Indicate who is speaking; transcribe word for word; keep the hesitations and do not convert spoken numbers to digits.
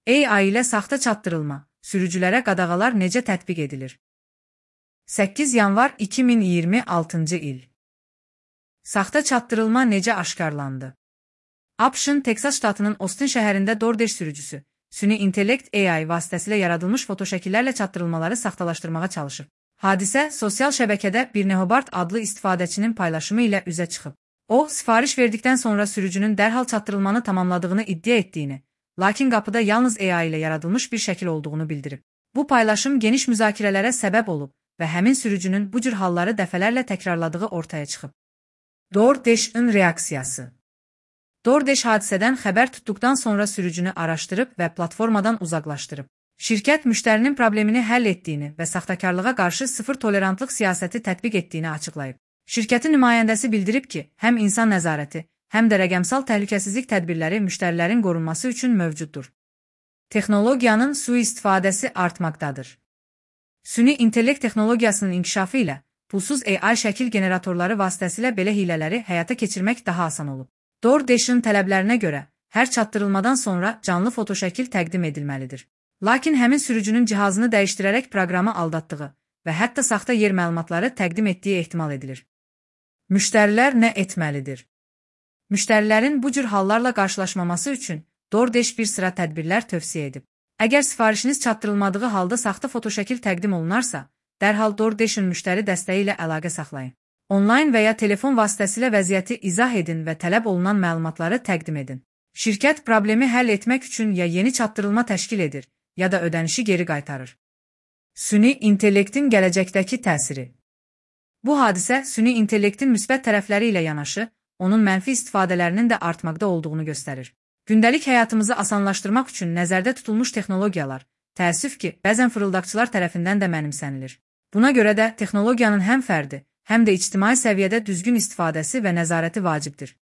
Speaker 1: A I ilə saxta çatdırılma, sürücülərə qadağalar necə tətbiq edilir? səkkiz yanvar iki min iyirmi altıncı il. Saxta çatdırılma necə aşkarlandı? ABŞ-ın Teksas ştatının Austin şəhərində DoorDash sürücüsü, süni intellekt A I vasitəsilə yaradılmış fotoşəkillərlə çatdırılmaları saxtalaşdırmağa çalışıb. Hadisə sosial şəbəkədə bir Nehobart adlı istifadəçinin paylaşımı ilə üzə çıxıb. O, sifariş verdikdən sonra sürücünün dərhal çatdırılmanı tamamladığını iddia etdiyini, lakin qapıda yalnız A I ilə yaradılmış bir şəkil olduğunu bildirib. Bu paylaşım geniş müzakirələrə səbəb olub və həmin sürücünün bu cür halları dəfələrlə təkrarladığı ortaya çıxıb. DoorDash-ın reaksiyası. DoorDash hadisədən xəbər tutduqdan sonra sürücünü araşdırıb və platformadan uzaqlaşdırıb. Şirkət müştərinin problemini həll etdiyini və saxtakarlığa qarşı sıfır tolerantlıq siyasəti tətbiq etdiyini açıqlayıb. Şirkətin nümayəndəsi bildirib ki, həm insan nəzarəti, həm də rəqəmsal təhlükəsizlik tədbirləri müştərilərin qorunması üçün mövcuddur. Texnologiyanın sui-istifadəsi artmaqdadır. Süni intellekt texnologiyasının inkişafı ilə pulsuz A I şəkil generatorları vasitəsilə belə hilələri həyata keçirmək daha asan olub. DoorDash-ın tələblərinə görə hər çatdırılmadan sonra canlı fotoşəkil təqdim edilməlidir. Lakin həmin sürücünün cihazını dəyişdirərək proqramı aldatdığı və hətta saxta yer məlumatları təqdim etdiyi ehtimal edilir. Müştərilər nə etməlidir? Müştərilərin bu cür hallarla qarşılaşmaması üçün DoorDash bir sıra tədbirlər tövsiyə edib. Əgər sifarişiniz çatdırılmadığı halda saxta fotoşəkil təqdim olunarsa, dərhal DoorDash-ın müştəri dəstəyi ilə əlaqə saxlayın. Onlayn və ya telefon vasitəsilə vəziyyəti izah edin və tələb olunan məlumatları təqdim edin. Şirkət problemi həll etmək üçün ya yeni çatdırılma təşkil edir, ya da ödənişi geri qaytarır. Süni intellektin gələcəkdəki təsiri. Bu hadisə süni intellektin müsbət tərəfləri ilə yanaşı, onun mənfi istifadələrinin də artmaqda olduğunu göstərir. Gündəlik həyatımızı asanlaşdırmaq üçün nəzərdə tutulmuş texnologiyalar, təəssüf ki, bəzən fırıldaqçılar tərəfindən də mənimsənilir. Buna görə də texnologiyanın həm fərdi, həm də ictimai səviyyədə düzgün istifadəsi və nəzarəti vacibdir.